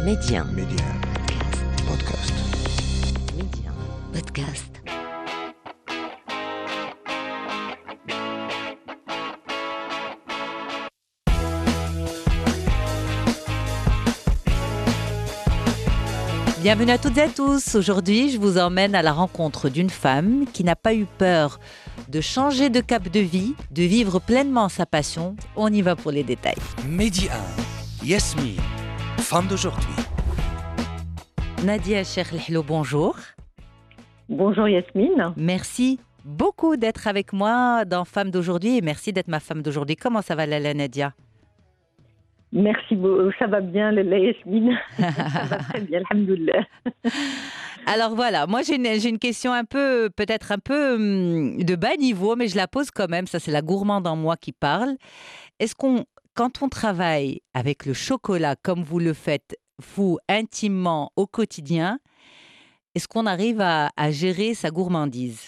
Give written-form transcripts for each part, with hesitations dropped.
Média. Média. Podcast. Média. Podcast. Bienvenue à toutes et à tous. Aujourd'hui, je vous emmène à la rencontre d'une femme qui n'a pas eu peur de changer de cap de vie, de vivre pleinement sa passion. On y va pour les détails. Média. Yasmine, femme d'aujourd'hui. Nadia Cherlehlo, bonjour. Bonjour Yasmine. Merci beaucoup d'être avec moi dans Femme d'aujourd'hui et merci d'être ma femme d'aujourd'hui. Comment ça va, Lala Nadia? Merci beaucoup, ça va bien la Yasmine. Ça va très bien, alhamdoulilah. Alors voilà, moi j'ai une question peut-être un peu de bas niveau, mais je la pose quand même. Ça, c'est la gourmande en moi qui parle. Quand on travaille avec le chocolat comme vous le faites, vous, intimement, au quotidien, est-ce qu'on arrive à gérer sa gourmandise?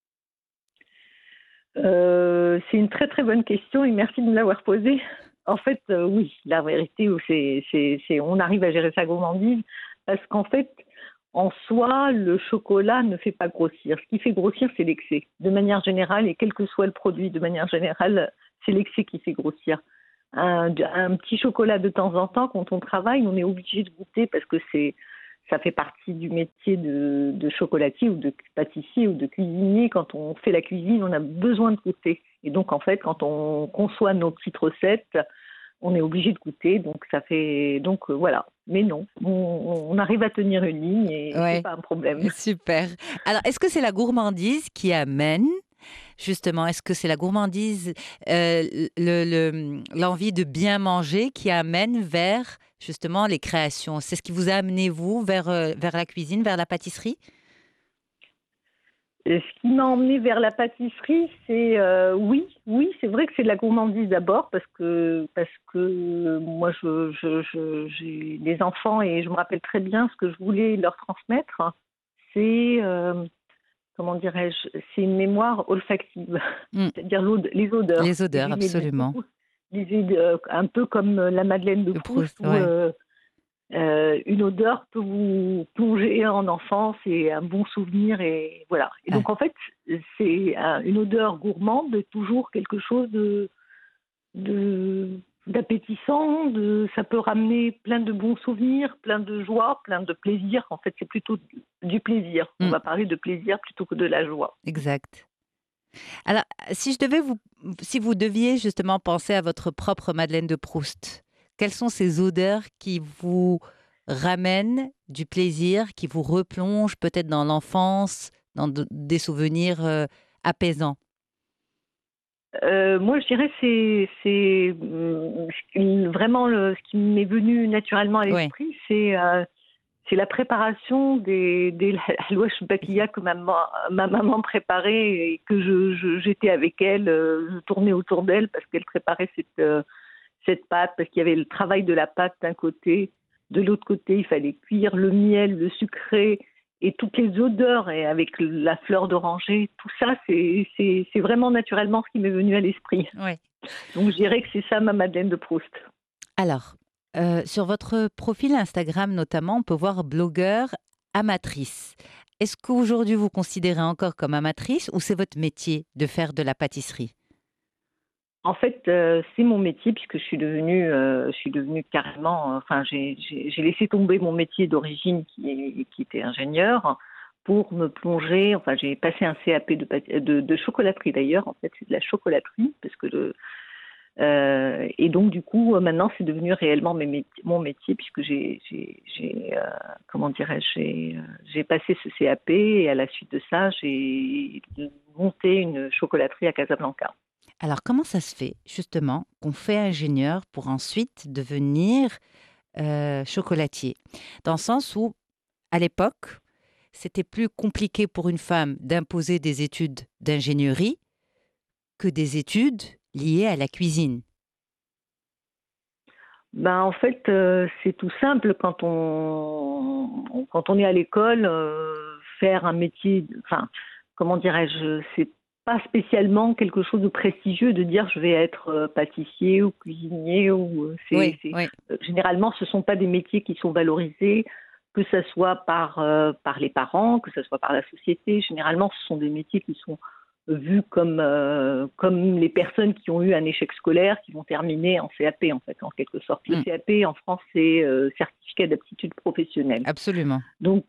C'est une très très bonne question et merci de me l'avoir posée. En fait, oui, la vérité, c'est on arrive à gérer sa gourmandise parce qu'en fait, en soi, le chocolat ne fait pas grossir. Ce qui fait grossir, c'est l'excès. De manière générale, et quel que soit le produit, de manière générale, c'est l'excès qui fait grossir. Un petit chocolat de temps en temps, quand on travaille, on est obligé de goûter parce que ça fait partie du métier de chocolatier ou de pâtissier ou de cuisinier. Quand on fait la cuisine, on a besoin de goûter. Et donc, en fait, quand on conçoit nos petites recettes, on est obligé de goûter. Donc, voilà. Mais non, on arrive à tenir une ligne et Ouais. c'est pas un problème. Super. Alors, est-ce que c'est la gourmandise qui amène, justement, est-ce que c'est la gourmandise, l'envie de bien manger qui amène vers, justement, les créations? C'est ce qui vous a amené, vous, vers la cuisine, vers la pâtisserie? Ce qui m'a emmené vers la pâtisserie, c'est oui, c'est vrai que c'est de la gourmandise d'abord parce que moi j'ai des enfants et je me rappelle très bien ce que je voulais leur transmettre. C'est comment dirais-je, c'est une mémoire olfactive, c'est-à-dire les odeurs. Les odeurs, Et j'aimais absolument. beaucoup un peu comme la Madeleine de De Proust, Proust, où ouais. une odeur peut vous plonger en enfance et un bon souvenir et voilà. Et donc en fait, c'est une odeur gourmande, toujours quelque chose d'appétissant. Ça peut ramener plein de bons souvenirs, plein de joie, plein de plaisir. En fait, c'est plutôt du plaisir. On va parler de plaisir plutôt que de la joie. Exact. Alors, si vous deviez justement penser à votre propre Madeleine de Proust, quelles sont ces odeurs qui vous ramènent du plaisir, qui vous replongent peut-être dans l'enfance, dans des souvenirs apaisants? Moi, je dirais c'est vraiment ce qui m'est venu naturellement à Oui. l'esprit, c'est la préparation des halouaches bakia que ma maman préparait et que j'étais avec elle, je tournais autour d'elle parce qu'elle préparait cette pâte, parce qu'il y avait le travail de la pâte d'un côté, de l'autre côté, il fallait cuire le miel, le sucré et toutes les odeurs et avec la fleur d'oranger, tout ça, c'est vraiment naturellement ce qui m'est venu à l'esprit. Oui. Donc je dirais que c'est ça ma Madeleine de Proust. Alors, sur votre profil Instagram notamment, on peut voir blogueur amatrice. Est-ce qu'aujourd'hui vous considérez encore comme amatrice ou c'est votre métier de faire de la pâtisserie? En fait, c'est mon métier puisque je suis devenue carrément. Enfin, j'ai laissé tomber mon métier d'origine qui était ingénieur pour me plonger. Enfin, j'ai passé un CAP de chocolaterie d'ailleurs. En fait, c'est de la chocolaterie parce que et donc du coup, maintenant, c'est devenu réellement mon métier puisque comment dirais-je, j'ai passé ce CAP et à la suite de ça, j'ai monté une chocolaterie à Casablanca. Alors, comment ça se fait, justement, qu'on fait ingénieur pour ensuite devenir chocolatier? Dans le sens où, à l'époque, c'était plus compliqué pour une femme d'imposer des études d'ingénierie que des études liées à la cuisine. Ben, en fait, c'est tout simple. Quand on est à l'école, faire un métier, enfin, comment dirais-je, pas spécialement quelque chose de prestigieux de dire je vais être pâtissier ou cuisinier Oui. généralement ce sont pas des métiers qui sont valorisés, que ce soit par les parents, que ce soit par la société. Généralement ce sont des métiers qui sont vus comme les personnes qui ont eu un échec scolaire, qui vont terminer en CAP en fait, en quelque sorte. Le CAP en France c'est certificat d'aptitude professionnelle. Absolument. Donc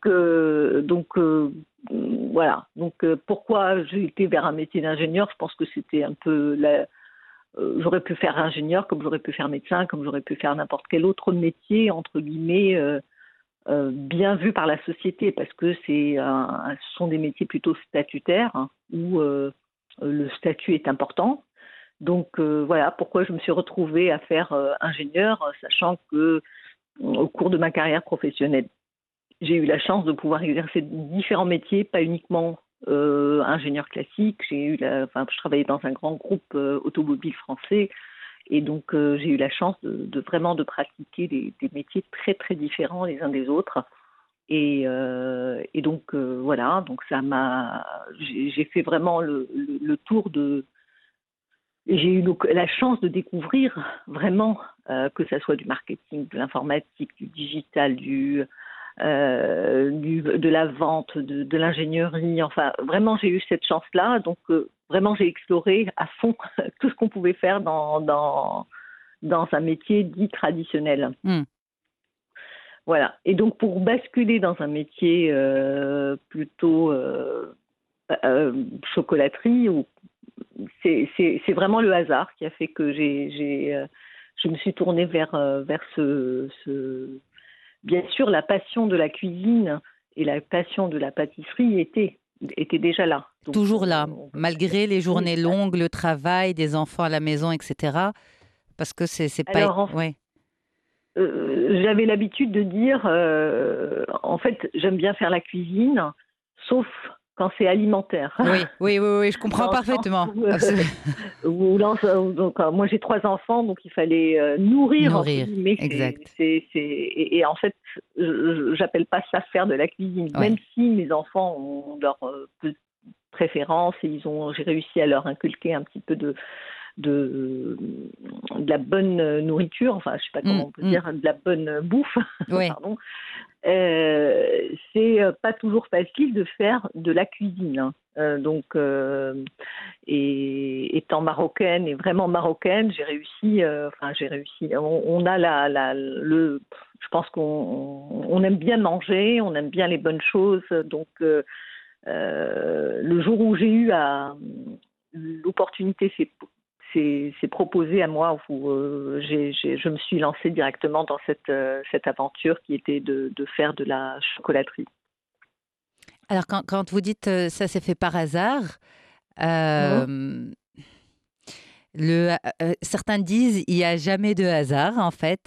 voilà. Donc pourquoi j'ai été vers un métier d'ingénieur? Je pense que c'était un peu j'aurais pu faire ingénieur, comme j'aurais pu faire médecin, comme j'aurais pu faire n'importe quel autre métier entre guillemets bien vu par la société, parce que ce sont des métiers plutôt statutaires hein, où le statut est important. Donc voilà pourquoi je me suis retrouvée à faire ingénieur, sachant que au cours de ma carrière professionnelle, j'ai eu la chance de pouvoir exercer différents métiers, pas uniquement ingénieur classique. Je travaillais dans un grand groupe automobile français, et donc j'ai eu la chance de vraiment de pratiquer des métiers très très différents les uns des autres. Et donc voilà, donc j'ai fait vraiment le tour et j'ai eu la chance de découvrir vraiment que ça soit du marketing, de l'informatique, du digital, de la vente, de l'ingénierie. Enfin, vraiment, j'ai eu cette chance-là. Donc, vraiment, j'ai exploré à fond tout ce qu'on pouvait faire dans un métier dit traditionnel. Voilà. Et donc, pour basculer dans un métier plutôt chocolaterie, c'est vraiment le hasard qui a fait que je me suis tournée vers Bien sûr, la passion de la cuisine et la passion de la pâtisserie étaient déjà là. Donc, toujours là, malgré les journées longues, le travail, des enfants à la maison, etc. Parce que c'est pas... Alors, j'avais l'habitude de dire, en fait, j'aime bien faire la cuisine, sauf quand c'est alimentaire. Oui, je comprends parfaitement. Donc, moi, j'ai 3 enfants, donc il fallait nourrir. Mais exact. Et en fait, j'appelle pas ça faire de la cuisine, même si mes enfants ont leur préférence et j'ai réussi à leur inculquer un petit peu de la bonne nourriture, enfin, je sais pas comment on peut dire, de la bonne bouffe. Pardon. C'est pas toujours facile de faire de la cuisine. Donc, et étant marocaine et vraiment marocaine, j'ai réussi. On a je pense qu'on aime bien manger, on aime bien les bonnes choses. Donc, le jour où j'ai eu l'opportunité, c'est proposé à moi où je me suis lancée directement dans cette aventure qui était de faire de la chocolaterie. Alors, quand vous dites ça s'est fait par hasard, certains disent il n'y a jamais de hasard, en fait.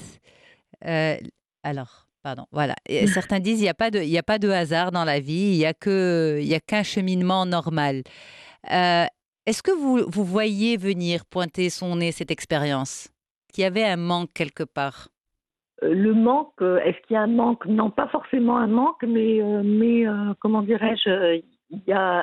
Voilà. Et certains disent il n'y a pas de hasard dans la vie, il n'y a qu'un cheminement normal. Est-ce que vous voyez venir pointer son nez cette expérience? Qu'il y avait un manque quelque part? Le manque, est-ce qu'il y a un manque? Non, pas forcément un manque, mais comment dirais-je, il y a...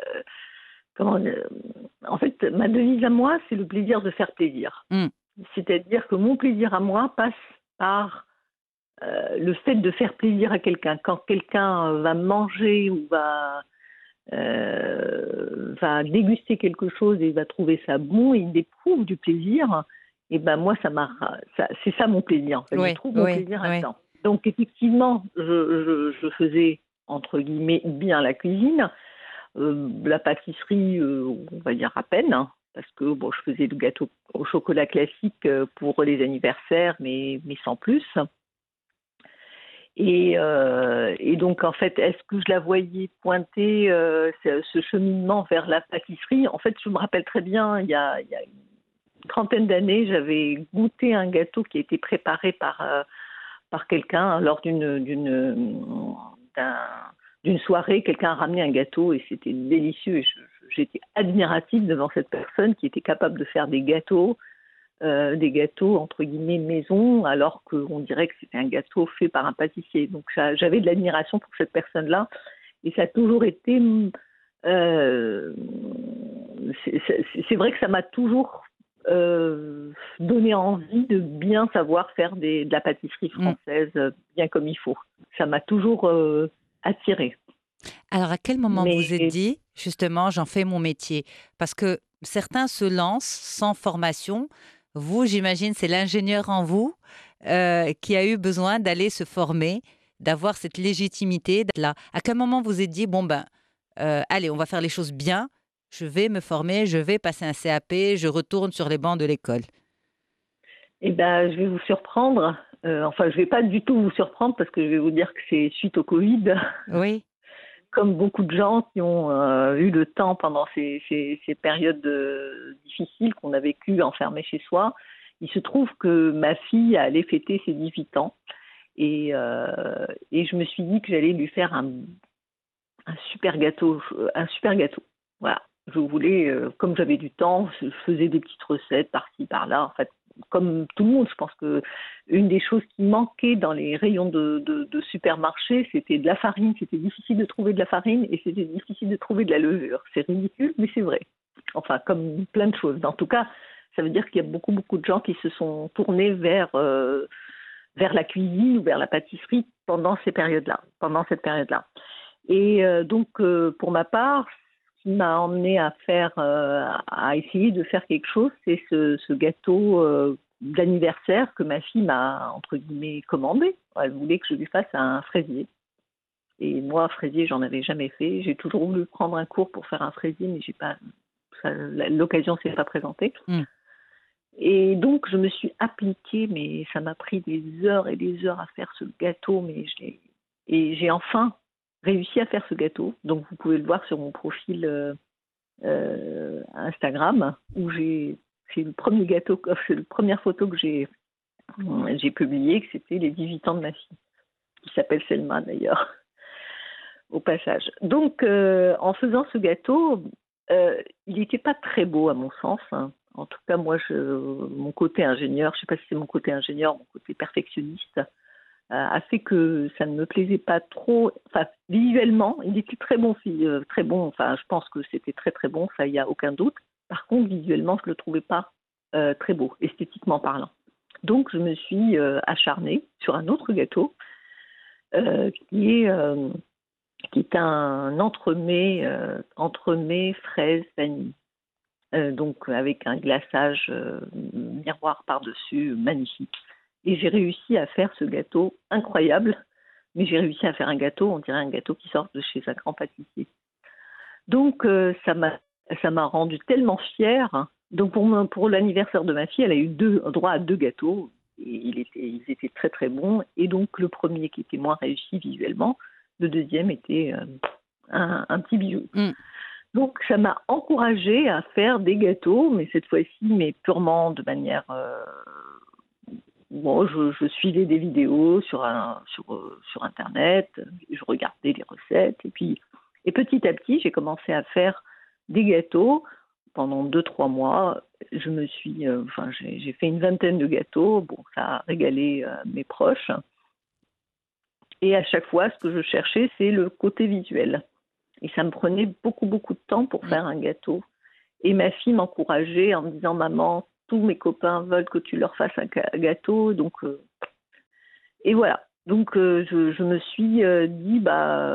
en fait, ma devise à moi, c'est le plaisir de faire plaisir. C'est-à-dire que mon plaisir à moi passe par le fait de faire plaisir à quelqu'un. Quand quelqu'un va manger ou va déguster quelque chose et va trouver ça bon, et il éprouve du plaisir, et ben moi c'est ça mon plaisir en fait. Je trouve mon plaisir là-dedans. Donc effectivement, je faisais entre guillemets bien la cuisine, la pâtisserie, on va dire à peine, hein, parce que je faisais le gâteau au chocolat classique pour les anniversaires, mais sans plus. Et donc, en fait, est-ce que je la voyais pointer ce cheminement vers la pâtisserie? En fait, je me rappelle très bien, il y a une trentaine d'années, j'avais goûté un gâteau qui a été préparé par quelqu'un lors d'une soirée. Quelqu'un a ramené un gâteau et c'était délicieux. Et j'étais admirative devant cette personne qui était capable de faire des gâteaux entre guillemets maison, alors qu'on dirait que c'était un gâteau fait par un pâtissier. Donc j'avais de l'admiration pour cette personne-là, et ça a toujours été c'est vrai que ça m'a toujours donné envie de bien savoir faire de la pâtisserie française bien comme il faut. Ça m'a toujours attirée. Alors, à quel moment vous Mais vous êtes dit, justement, j'en fais mon métier? Parce que certains se lancent sans formation. Vous, j'imagine, c'est l'ingénieur en vous qui a eu besoin d'aller se former, d'avoir cette légitimité d'être là. À quel moment vous vous êtes dit, bon ben, allez, on va faire les choses bien, je vais me former, je vais passer un CAP, je retourne sur les bancs de l'école? eh ben, je vais vous surprendre. Enfin, je vais pas du tout vous surprendre parce que je vais vous dire que c'est suite au Covid. Oui. Comme beaucoup de gens qui ont eu le temps pendant ces périodes difficiles qu'on a vécues enfermées chez soi, il se trouve que ma fille allait fêter ses 18 ans et je me suis dit que j'allais lui faire un super gâteau, un super gâteau. Voilà. Je voulais, comme j'avais du temps, je faisais des petites recettes par-ci, par-là. En fait, comme tout le monde, je pense que une des choses qui manquait dans les rayons de supermarché, c'était de la farine. C'était difficile de trouver de la farine et c'était difficile de trouver de la levure. C'est ridicule, mais c'est vrai. Enfin, comme plein de choses. En tout cas, ça veut dire qu'il y a beaucoup, beaucoup de gens qui se sont tournés vers la cuisine ou vers la pâtisserie pendant cette période-là. Et donc, pour ma part, ce qui m'a emmené à essayer de faire quelque chose, c'est ce gâteau d'anniversaire que ma fille m'a, entre guillemets, commandé. Elle voulait que je lui fasse un fraisier. Et moi, fraisier, j'en avais jamais fait. J'ai toujours voulu prendre un cours pour faire un fraisier, mais l'occasion s'est pas présentée. Et donc, je me suis appliquée, mais ça m'a pris des heures et des heures à faire ce gâteau, et j'ai enfin réussi à faire ce gâteau. Donc, vous pouvez le voir sur mon profil Instagram, où c'est le premier gâteau, c'est la première photo que j'ai publiée, que c'était les 18 ans de ma fille, qui s'appelle Selma d'ailleurs, au passage. Donc, en faisant ce gâteau, il n'était pas très beau à mon sens, hein. En tout cas, moi, mon côté ingénieur, je ne sais pas si c'est mon côté ingénieur, mon côté perfectionniste, a fait que ça ne me plaisait pas trop. Enfin, visuellement, il était très bon, très bon. Enfin, je pense que c'était très très bon, ça, il n'y a aucun doute. Par contre, visuellement, je ne le trouvais pas très beau, esthétiquement parlant. Donc, je me suis acharnée sur un autre gâteau qui est un entremets fraise vanille. Donc avec un glaçage miroir par-dessus, magnifique. Et j'ai réussi à faire ce gâteau incroyable, mais j'ai réussi à faire un gâteau, on dirait un gâteau qui sort de chez un grand pâtissier. Donc ça m'a rendue tellement fière. Donc pour l'anniversaire de ma fille, elle a eu droit à 2 gâteaux, et ils étaient très très bons. Et donc le premier qui était moins réussi visuellement, le deuxième était un petit bijou. Donc, ça m'a encouragée à faire des gâteaux, mais cette fois-ci, mais purement de manière... je suivais des vidéos sur Internet, je regardais les recettes, et petit à petit, j'ai commencé à faire des gâteaux. Pendant 2-3 mois, j'ai fait une vingtaine de gâteaux. Bon, ça a régalé mes proches. Et à chaque fois, ce que je cherchais, c'est le côté visuel. Et ça me prenait beaucoup, beaucoup de temps pour faire un gâteau. Et ma fille m'encourageait en me disant « Maman, tous mes copains veulent que tu leur fasses un gâteau. » Donc, et voilà. Donc, je me suis dit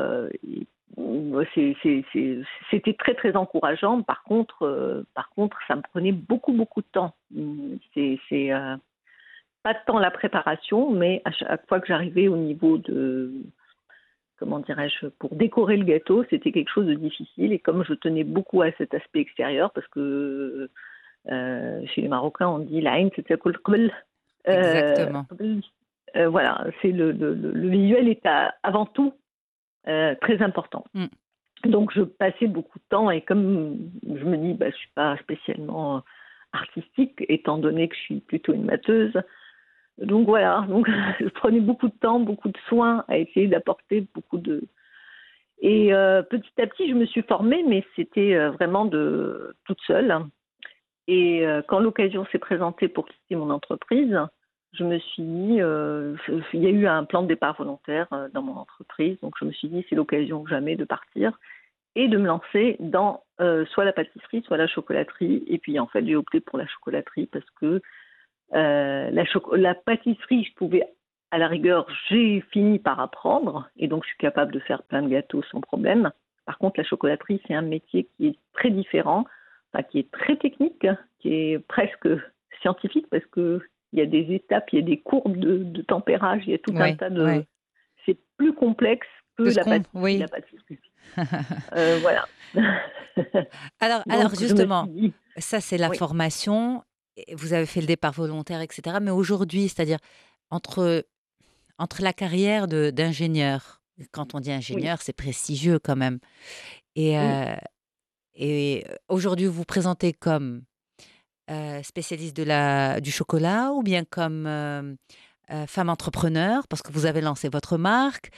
c'était très, très encourageant. Par contre, ça me prenait beaucoup, beaucoup de temps. C'est pas tant la préparation, mais à chaque fois que j'arrivais au niveau de... Comment dirais-je, pour décorer le gâteau, c'était quelque chose de difficile. Et comme je tenais beaucoup à cet aspect extérieur, parce que chez les Marocains, on dit la haine, c'est Exactement. Voilà, c'est le visuel est avant tout très important. Donc, je passais beaucoup de temps, et comme je me dis, je ne suis pas spécialement artistique, étant donné que je suis plutôt une matheuse. Donc voilà, je prenais beaucoup de temps, beaucoup de soins à essayer d'apporter beaucoup de... Et petit à petit, je me suis formée, mais c'était vraiment toute seule. Et quand l'occasion s'est présentée pour quitter mon entreprise, je me suis dit, il y a eu un plan de départ volontaire dans mon entreprise, donc je me suis dit, c'est l'occasion jamais de partir. et de me lancer dans soit la pâtisserie, soit la chocolaterie. Et puis en fait, j'ai opté pour la chocolaterie parce que la pâtisserie, je pouvais, à la rigueur, j'ai fini par apprendre et donc je suis capable de faire plein de gâteaux sans problème. Par contre, la chocolaterie, c'est un métier qui est très différent, enfin, qui est très technique, qui est presque scientifique parce que il y a des étapes, il y a des courbes de tempérage, il y a tout un tas de... ouais. C'est plus complexe que Que ce la qu'on... pâtisserie. Oui. La pâtisserie. Voilà. Alors Donc, je me justement, suis dit, ça c'est la oui, formation, et vous avez fait le départ volontaire, etc. Mais aujourd'hui, c'est-à-dire entre, entre la carrière d'ingénieur, quand on dit oui, ingénieur, c'est prestigieux quand même, et, oui. aujourd'hui vous vous présentez comme spécialiste du chocolat ou bien comme femme entrepreneur parce que vous avez lancé votre marque.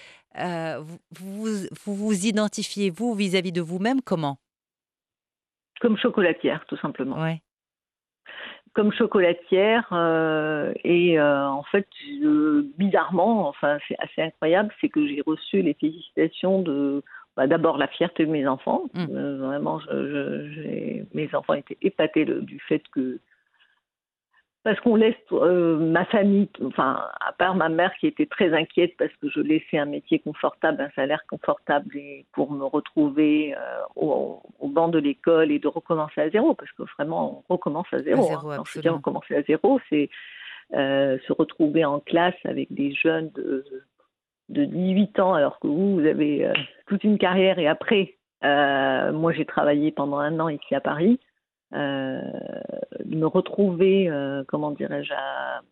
Vous identifiez, vous, vis-à-vis de vous-même, comment? Comme chocolatière, tout simplement. Ouais. Comme chocolatière, en fait, bizarrement, enfin, c'est assez incroyable, c'est que j'ai reçu les félicitations d'abord la fierté de mes enfants. Mm. Vraiment, mes enfants étaient épatés du fait que parce qu'on laisse ma famille, enfin, à part ma mère qui était très inquiète parce que je laissais un métier confortable, un salaire confortable et pour me retrouver au banc de l'école et de recommencer à zéro, parce que vraiment, on recommence à À zéro. zéro, Quand je dis absolument. recommencer à zéro, c'est se retrouver en classe avec des jeunes de 18 ans, alors que vous avez toute une carrière et après, moi j'ai travaillé pendant 1 an ici à Paris. Euh, de me retrouver, comment dirais-je, à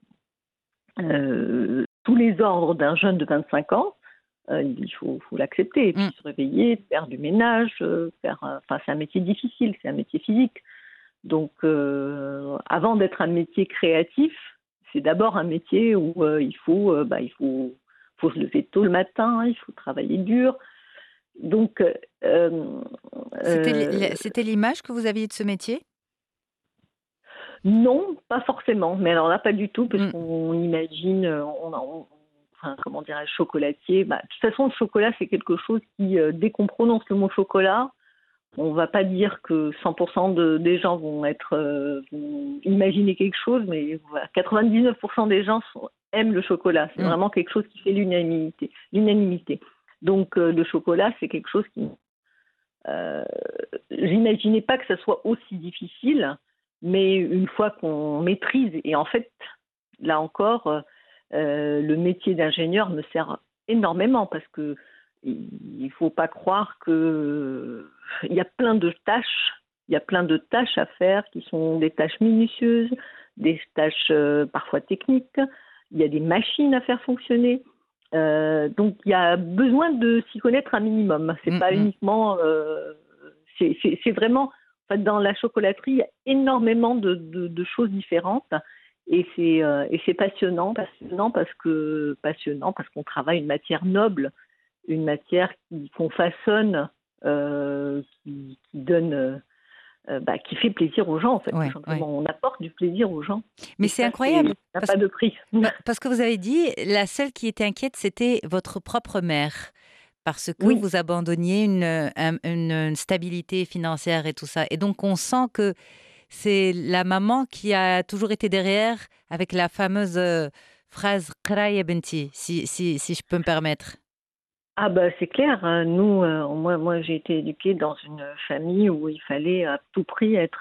tous les ordres d'un jeune de 25 ans, il faut l'accepter, et puis Mm. se réveiller, faire du ménage, enfin c'est un métier difficile, c'est un métier physique. Donc avant d'être un métier créatif, c'est d'abord un métier où faut se lever tôt le matin, il faut travailler dur. Donc C'était l'image que vous aviez de ce métier? non, pas forcément. Mais alors là, pas du tout, parce Mm. qu'on imagine, enfin, comment dirais-je, chocolatier. Bah, de toute façon, le chocolat, c'est quelque chose qui, dès qu'on prononce le mot chocolat, on va pas dire que 100% des gens vont imaginer quelque chose, mais voilà, 99% des gens aiment le chocolat. C'est Mm. vraiment quelque chose qui fait l'unanimité. Donc, le chocolat, c'est quelque chose qui j'imaginais pas que ça soit aussi difficile, mais une fois qu'on maîtrise, et en fait, là encore, le métier d'ingénieur me sert énormément parce que il faut pas croire que il y a plein de tâches, il y a plein de tâches à faire qui sont des tâches minutieuses, des tâches parfois techniques. Il y a des machines à faire fonctionner. Donc il y a besoin de s'y connaître un minimum. C'est Mm, pas mm. uniquement, c'est vraiment, en fait, dans la chocolaterie, il y a énormément de choses différentes et c'est passionnant parce qu'on travaille une matière noble, une matière qu'on façonne, qui donne, qui fait plaisir aux gens en fait, tout Ouais, ouais. simplement. On apporte du plaisir aux gens Mais et c'est ça, incroyable ça n'a parce, pas de prix. parce que vous avez dit, la seule qui était inquiète, c'était votre propre mère. Parce que Oui. vous abandonniez une stabilité financière et tout ça. Et donc, on sent que c'est la maman qui a toujours été derrière avec la fameuse phrase «Qra ya benti», si je peux me permettre. Ah bah c'est clair, hein. Nous, moi j'ai été éduquée dans une famille où il fallait à tout prix être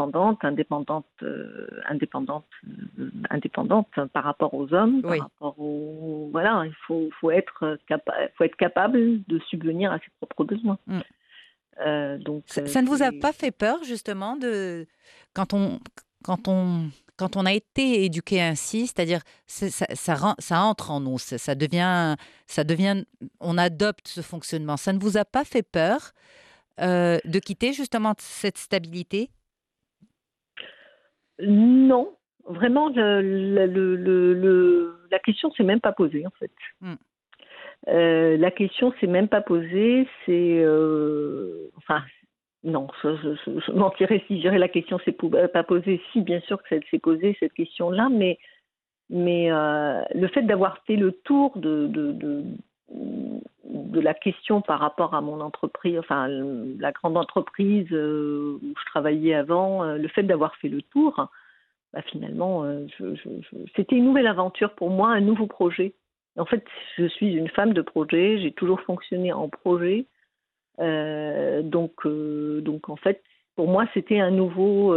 indépendante par rapport aux hommes, par Oui. rapport aux voilà, faut être capable de subvenir à ses propres besoins. Mm. Donc Ça ne vous a c'est pas fait peur, justement, quand on, quand on, quand on a été éduqué ainsi, c'est-à-dire ça entre en nous, ça devient, on adopte ce fonctionnement. Ça ne vous a pas fait peur de quitter justement cette stabilité? non, vraiment la question s'est même pas posée en fait. Mm. La question s'est même pas posée, enfin, non, je mentirais si je dirais la question s'est pas posée. Si, bien sûr que ça s'est posée cette question-là, mais le fait d'avoir fait le tour de de la question par rapport à mon entreprise, enfin la grande entreprise où je travaillais avant, le fait d'avoir fait le tour, finalement, c'était une nouvelle aventure pour moi, un nouveau projet. En fait, je suis une femme de projet, j'ai toujours fonctionné en projet. Donc en fait, pour moi, c'était un nouveau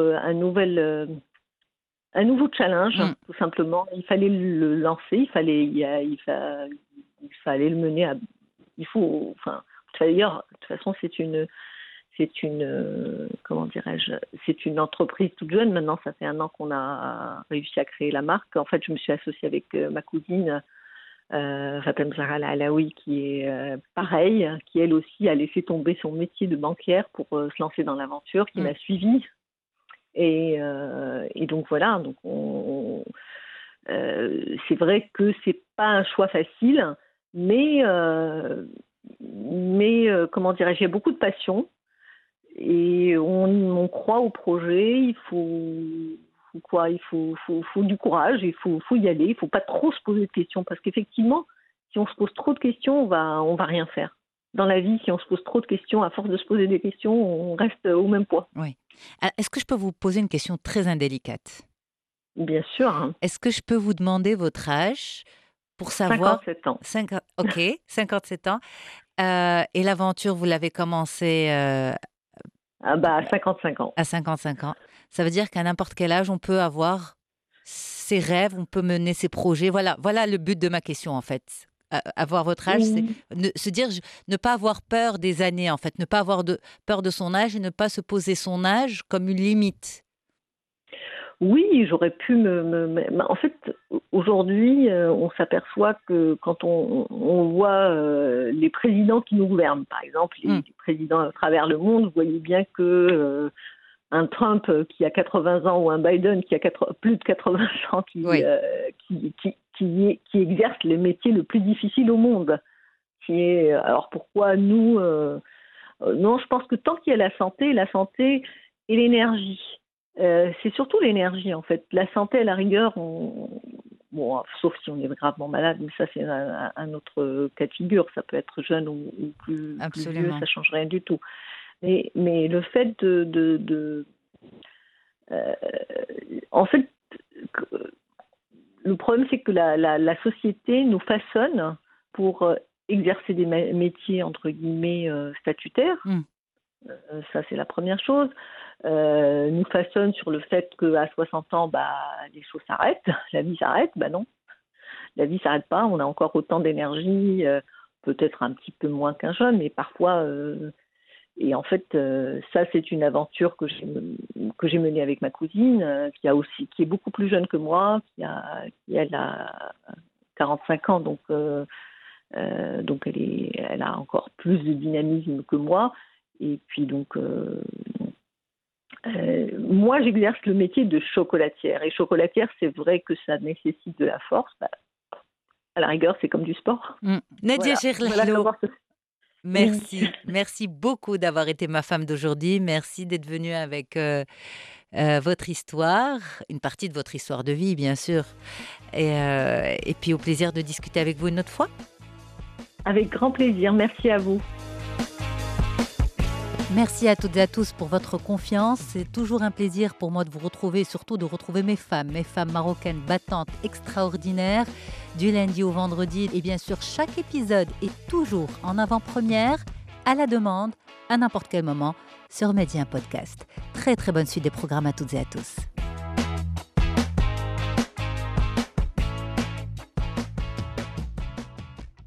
challenge, tout simplement. Il fallait le lancer, il fallait le mener à. D'ailleurs, de toute façon, c'est une comment dirais-je, c'est une entreprise toute jeune. Maintenant, ça fait 1 an qu'on a réussi à créer la marque. En fait, je me suis associée avec ma cousine Fatem Zahra Alaoui, qui est pareil, qui elle aussi a laissé tomber son métier de banquière pour se lancer dans l'aventure, qui m'a suivie. Et donc voilà, donc c'est vrai que c'est pas un choix facile, mais comment dirais-je, il y a beaucoup de passion et on croit au projet. Il faut du courage, il faut y aller, il faut pas trop se poser de questions, parce qu'effectivement, si on se pose trop de questions, on va rien faire. Dans la vie, si on se pose trop de questions, à force de se poser des questions, on reste au même poids. Oui. Alors, est-ce que je peux vous poser une question très indélicate? Bien sûr. Est-ce que je peux vous demander votre âge pour savoir? 57 ans. 57 ans. Et l'aventure, vous l'avez commencée à 55 ans. À 55 ans. Ça veut dire qu'à n'importe quel âge, on peut avoir ses rêves, on peut mener ses projets. Voilà le but de ma question, en fait. Avoir votre âge, c'est se dire, ne pas avoir peur des années, en fait, ne pas avoir peur de son âge et ne pas se poser son âge comme une limite. Oui, j'aurais pu En fait, aujourd'hui, on s'aperçoit que quand on voit les présidents qui nous gouvernent, par exemple, les présidents à travers le monde, vous voyez bien que un Trump qui a 80 ans ou un Biden qui a plus de 80 ans qui exerce le métier le plus difficile au monde. Alors pourquoi nous non, je pense que tant qu'il y a la santé et l'énergie, c'est surtout l'énergie en fait. La santé à la rigueur, sauf si on est gravement malade, mais ça c'est un autre cas de figure. Ça peut être jeune ou plus vieux, ça change rien du tout. Mais le fait en fait, le problème c'est que la société nous façonne pour exercer des métiers entre guillemets statutaires. Ça c'est la première chose. Nous façonne sur le fait qu'à 60 ans, les choses s'arrêtent, la vie s'arrête. Non, la vie s'arrête pas. On a encore autant d'énergie, peut-être un petit peu moins qu'un jeune, mais parfois. Et en fait, ça c'est une aventure que j'ai menée avec ma cousine, qui est beaucoup plus jeune que moi, elle a 45 ans, donc elle a encore plus de dynamisme que moi. Et puis donc, moi j'exerce le métier de chocolatière. Et chocolatière, c'est vrai que ça nécessite de la force. À la rigueur, c'est comme du sport. Nadia Cherlachlo, merci beaucoup d'avoir été ma femme d'aujourd'hui. Merci d'être venue avec votre histoire, une partie de votre histoire de vie, bien sûr. Et puis au plaisir de discuter avec vous une autre fois. Avec grand plaisir. Merci à vous. Merci à toutes et à tous pour votre confiance. C'est toujours un plaisir pour moi de vous retrouver, surtout de retrouver mes femmes marocaines battantes, extraordinaires, du lundi au vendredi. Et bien sûr, chaque épisode est toujours en avant-première, à la demande, à n'importe quel moment, sur Média Podcast. Très très bonne suite des programmes à toutes et à tous.